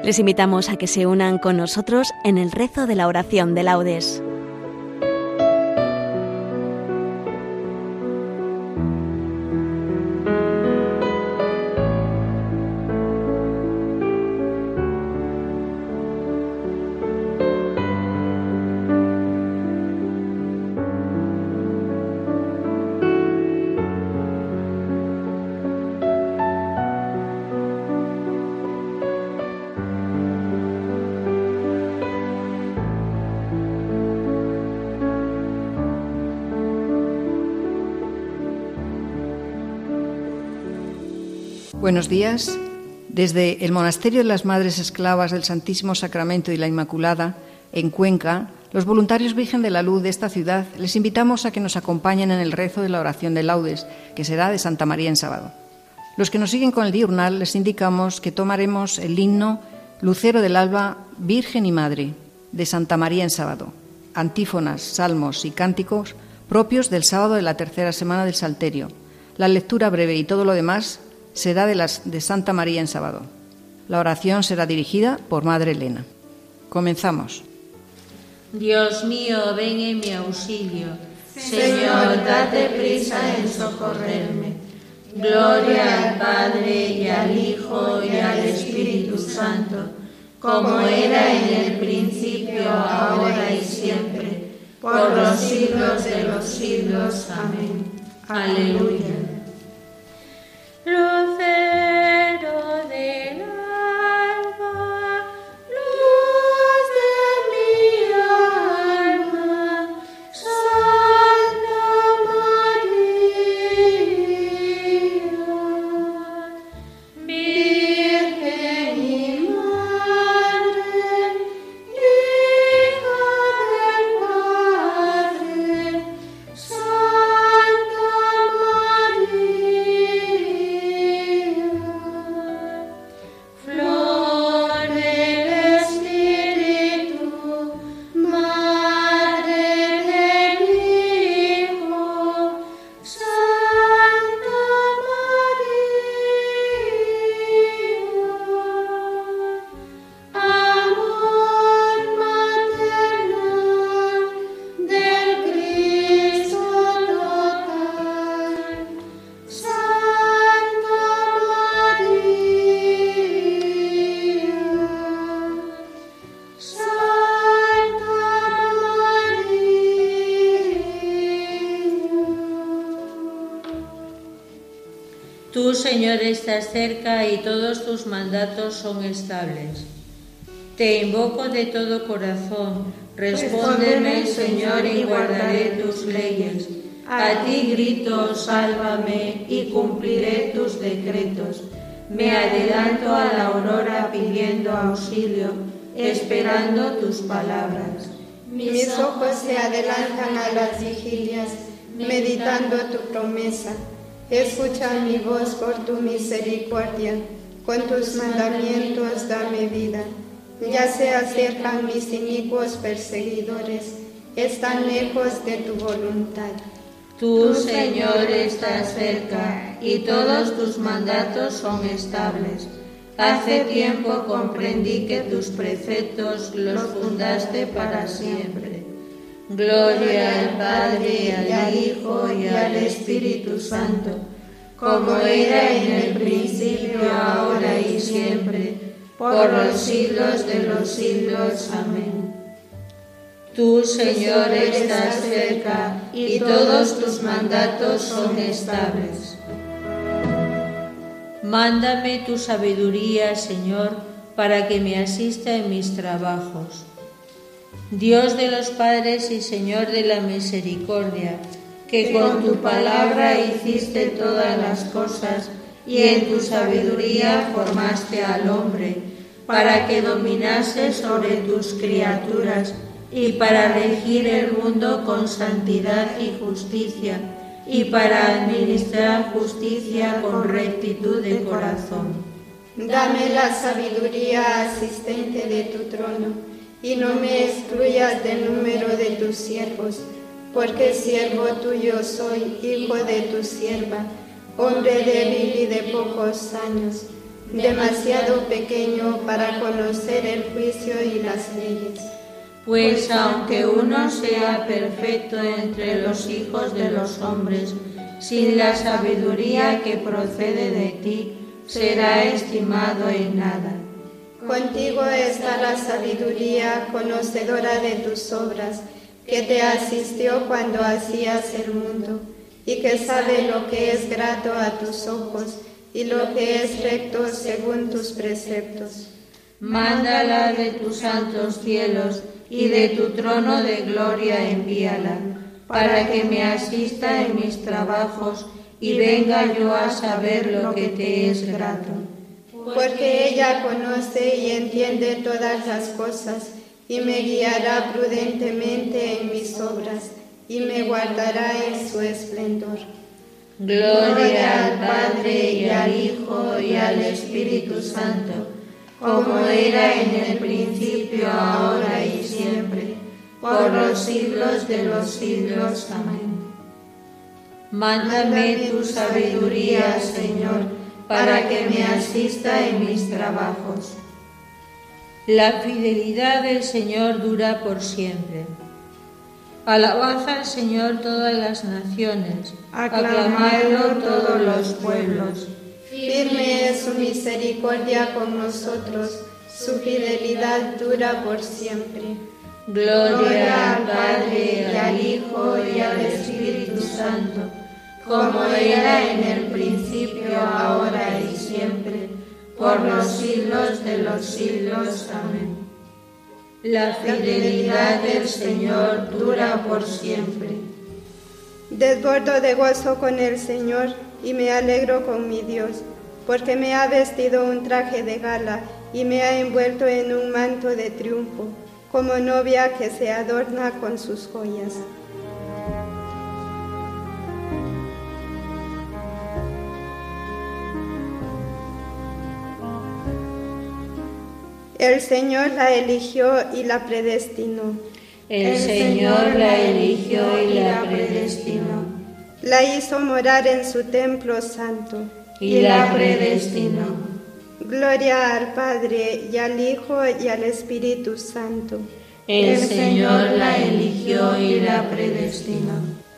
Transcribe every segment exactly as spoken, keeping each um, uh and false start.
Les invitamos a que se unan con nosotros en el rezo de la oración de laudes. Buenos días. Desde el Monasterio de las Madres Esclavas del Santísimo Sacramento y la Inmaculada, en Cuenca, los voluntarios Virgen de la Luz de esta ciudad les invitamos a que nos acompañen en el rezo de la oración de laudes, que será de Santa María en sábado. Los que nos siguen con el diurnal les indicamos que tomaremos el himno Lucero del Alba, Virgen y Madre, de Santa María en sábado, antífonas, salmos y cánticos propios del sábado de la tercera semana del Salterio. La lectura breve y todo lo demás será de, las, de Santa María en sábado. La oración será dirigida por Madre Elena. Comenzamos. Dios mío, ven en mi auxilio. Señor, date prisa en socorrerme. Gloria al Padre, y al Hijo, y al Espíritu Santo, como era en el principio, ahora y siempre, por los siglos de los siglos. Amén. Aleluya. Lucero del alba, luz de mi alma, Santa María, Virgen y Madre, hija del Padre, Santa María. Tú, Señor, estás cerca y todos tus mandatos son estables. Te invoco de todo corazón, respóndeme, Señor, y guardaré tus leyes. A ti grito, sálvame, y cumpliré tus decretos. Me adelanto a la aurora pidiendo auxilio, esperando tus palabras. Mis ojos se adelantan a las vigilias, meditando tu promesa. Escucha mi voz por tu misericordia, con tus mandamientos dame vida. Ya se acercan mis inicuos perseguidores, están lejos de tu voluntad. Tú, Señor, estás cerca, y todos tus mandatos son estables. Hace tiempo comprendí que tus preceptos los fundaste para siempre. Gloria al Padre, y al Hijo, y al Espíritu Santo, como era en el principio, ahora y siempre, por los siglos de los siglos. Amén. Tú, Señor, estás cerca, y todos tus mandatos son estables. Mándame tu sabiduría, Señor, para que me asista en mis trabajos. Dios de los padres y Señor de la misericordia, que con tu palabra hiciste todas las cosas y en tu sabiduría formaste al hombre, para que dominase sobre tus criaturas y para regir el mundo con santidad y justicia, y para administrar justicia con rectitud de corazón. Dame la sabiduría asistente de tu trono, y no me excluyas del número de tus siervos, porque siervo tuyo soy, hijo de tu sierva, hombre débil y de pocos años. demasiado pequeño para conocer el juicio y las leyes. Pues aunque uno sea perfecto entre los hijos de los hombres, sin la sabiduría que procede de ti, será estimado en nada. Contigo está la sabiduría conocedora de tus obras, que te asistió cuando hacías el mundo, y que sabe lo que es grato a tus ojos y lo que es recto según tus preceptos. Mándala de tus santos cielos y de tu trono de gloria envíala, para que me asista en mis trabajos y venga yo a saber lo que te es grato. Porque ella conoce y entiende todas las cosas, y me guiará prudentemente en mis obras, y me guardará en su esplendor. Gloria al Padre y al Hijo y al Espíritu Santo, como era en el principio, ahora y siempre, por los siglos de los siglos. Amén. Mándame tu sabiduría, Señor, para que me asista en mis trabajos. La fidelidad del Señor dura por siempre. Alabad al Señor todas las naciones, aclamadlo todos los pueblos. Firme es su misericordia con nosotros, su fidelidad dura por siempre. Gloria al Padre, y al Hijo y al Espíritu Santo, como era en el principio, ahora y siempre, por los siglos de los siglos. Amén. La fidelidad del Señor dura por siempre. Desbordo de gozo con el Señor y me alegro con mi Dios, porque me ha vestido un traje de gala y me ha envuelto en un manto de triunfo, como novia que se adorna con sus joyas. El Señor la eligió y la predestinó. El Señor la eligió y la predestinó. La hizo morar en su templo santo. Y la predestinó. Gloria al Padre, y al Hijo, y al Espíritu Santo. El Señor la eligió y la predestinó.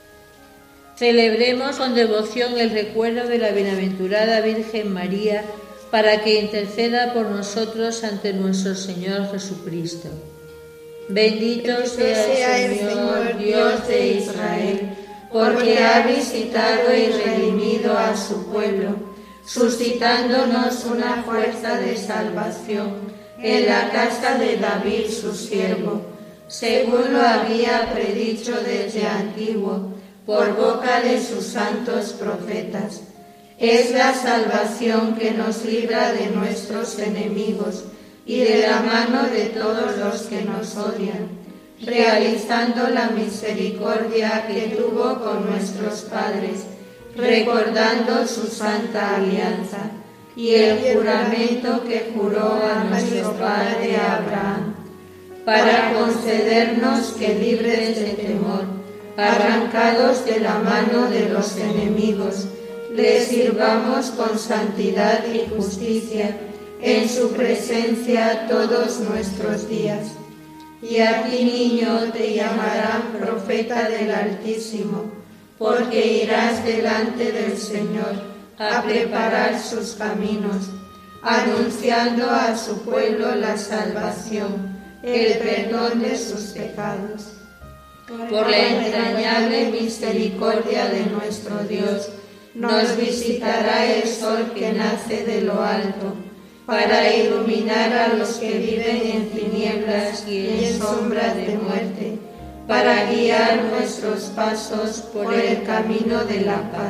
Celebremos con devoción el recuerdo de la bienaventurada Virgen María, para que interceda por nosotros ante nuestro Señor Jesucristo. Bendito sea el Señor, Dios de Israel, porque ha visitado y redimido a su pueblo, suscitándonos una fuerza de salvación en la casa de David su siervo, según lo había predicho desde antiguo, por boca de sus santos profetas. Es la salvación que nos libra de nuestros enemigos y de la mano de todos los que nos odian, realizando la misericordia que tuvo con nuestros padres, recordando su santa alianza y el juramento que juró a nuestro padre Abraham, para concedernos que, libres de temor, arrancados de la mano de los enemigos, le sirvamos con santidad y justicia en su presencia todos nuestros días. Y a ti, niño, te llamarán profeta del Altísimo, porque irás delante del Señor a preparar sus caminos, anunciando a su pueblo la salvación, el perdón de sus pecados. Por la entrañable misericordia de nuestro Dios, nos visitará el sol que nace de lo alto, para iluminar a los que viven en tinieblas y en sombras de muerte, para guiar nuestros pasos por el camino de la paz.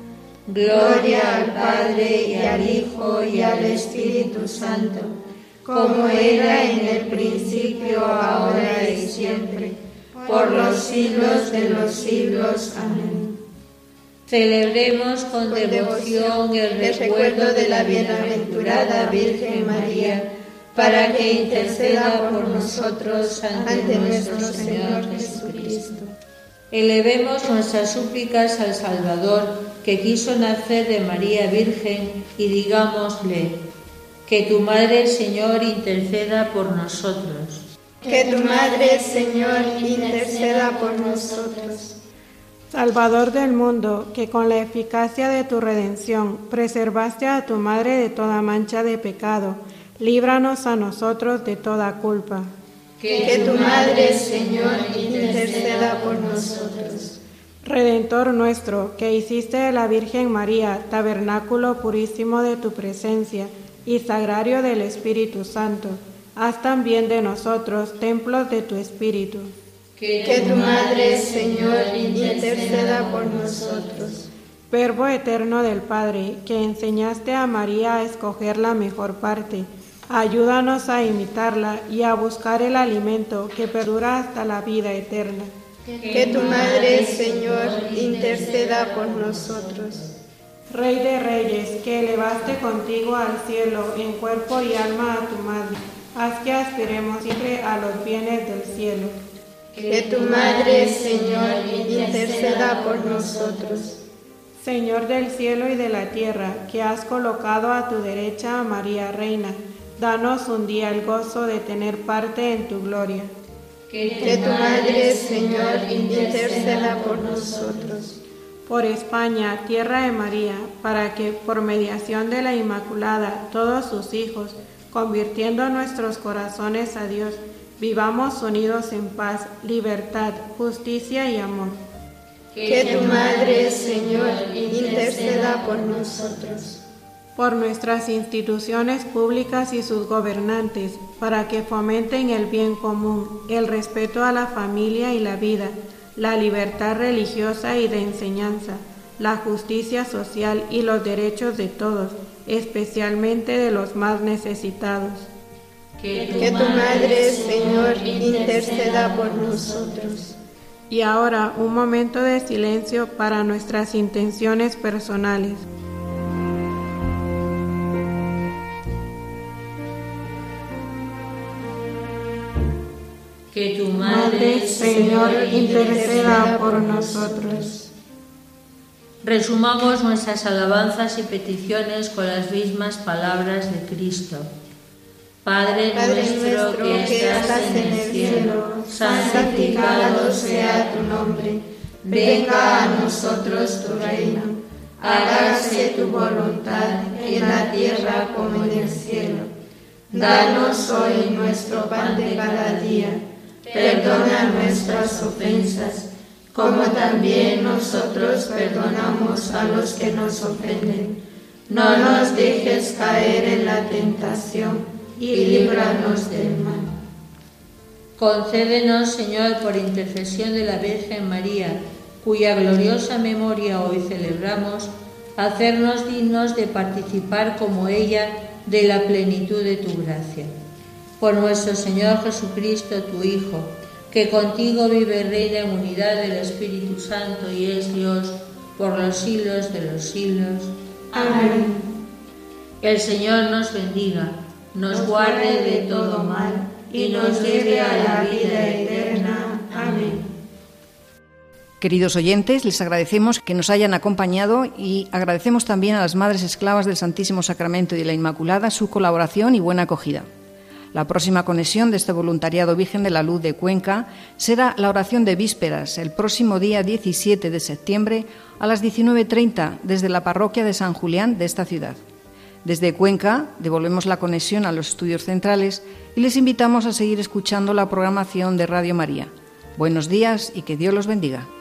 Gloria al Padre y al Hijo y al Espíritu Santo, como era en el principio, ahora y siempre, por los siglos de los siglos. Amén. Celebremos con devoción el recuerdo de la bienaventurada Virgen María, para que interceda por nosotros ante nuestro Señor Jesucristo. Elevemos nuestras súplicas al Salvador, que quiso nacer de María Virgen, y digámosle: Que tu Madre, Señor, interceda por nosotros. Que tu Madre, Señor, interceda por nosotros. Salvador del mundo, que con la eficacia de tu redención preservaste a tu Madre de toda mancha de pecado, líbranos a nosotros de toda culpa. Que, que tu Madre, Señor, interceda por nosotros. Redentor nuestro, que hiciste de la Virgen María tabernáculo purísimo de tu presencia y sagrario del Espíritu Santo, haz también de nosotros templos de tu Espíritu. Que, que tu Madre, Señor, interceda por nosotros. Verbo eterno del Padre, que enseñaste a María a escoger la mejor parte, ayúdanos a imitarla y a buscar el alimento que perdura hasta la vida eterna. Que tu Madre, Señor, interceda por nosotros. Rey de Reyes, que elevaste contigo al cielo en cuerpo y alma a tu Madre, haz que aspiremos siempre a los bienes del cielo. Que tu Madre, Señor, interceda por nosotros. Señor del cielo y de la tierra, que has colocado a tu derecha a María Reina, danos un día el gozo de tener parte en tu gloria. Que tu Madre, Señor, interceda por nosotros. Por España, tierra de María, para que, por mediación de la Inmaculada, todos sus hijos, convirtiendo nuestros corazones a Dios, vivamos unidos en paz, libertad, justicia y amor. Que tu Madre, Señor, interceda por nosotros. Por nuestras instituciones públicas y sus gobernantes, para que fomenten el bien común, el respeto a la familia y la vida, la libertad religiosa y de enseñanza, la justicia social y los derechos de todos, especialmente de los más necesitados. Que tu, que tu Madre, Señor, interceda por nosotros. Y ahora un momento de silencio para nuestras intenciones personales. Que tu Madre, Señor, interceda por nosotros. Resumamos nuestras alabanzas y peticiones con las mismas palabras de Cristo. Padre, Padre nuestro que estás en el cielo, santificado sea tu nombre. Venga a nosotros tu reino. Hágase tu voluntad en la tierra como en el cielo. Danos hoy nuestro pan de cada día. Perdona nuestras ofensas, como también nosotros perdonamos a los que nos ofenden. No nos dejes caer en la tentación y líbranos del mal. Concédenos, Señor, por intercesión de la Virgen María, cuya gloriosa memoria hoy celebramos, hacernos dignos de participar como ella de la plenitud de tu gracia. Por nuestro Señor Jesucristo, tu Hijo, que contigo vive y reina en unidad del Espíritu Santo y es Dios por los siglos de los siglos. Amén. El Señor nos bendiga, nos guarde de todo mal y nos lleve a la vida eterna. Amén. Queridos oyentes, les agradecemos que nos hayan acompañado y agradecemos también a las Madres Esclavas del Santísimo Sacramento y de la Inmaculada su colaboración y buena acogida. La próxima conexión de este voluntariado Virgen de la Luz de Cuenca será la oración de vísperas el próximo día diecisiete de septiembre a las diecinueve treinta desde la parroquia de San Julián de esta ciudad. Desde Cuenca devolvemos la conexión a los estudios centrales y les invitamos a seguir escuchando la programación de Radio María. Buenos días y que Dios los bendiga.